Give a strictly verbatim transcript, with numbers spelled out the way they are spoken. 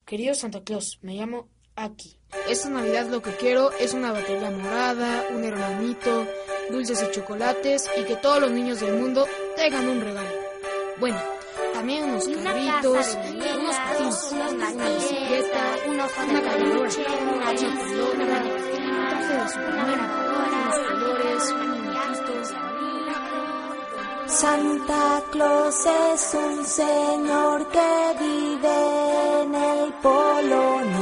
Querido Santa Claus, me llamo Aki. Esta Navidad lo que quiero es una batería morada, un hermanito, dulces y chocolates y que todos los niños del mundo tengan un regalo. Bueno, también unos carritos, unos patines, una bicicleta, una caminadora, una pelota, un traje de Superman, unos colores, muñequitos. Santa Claus es un señor que vive en el Polo Norte.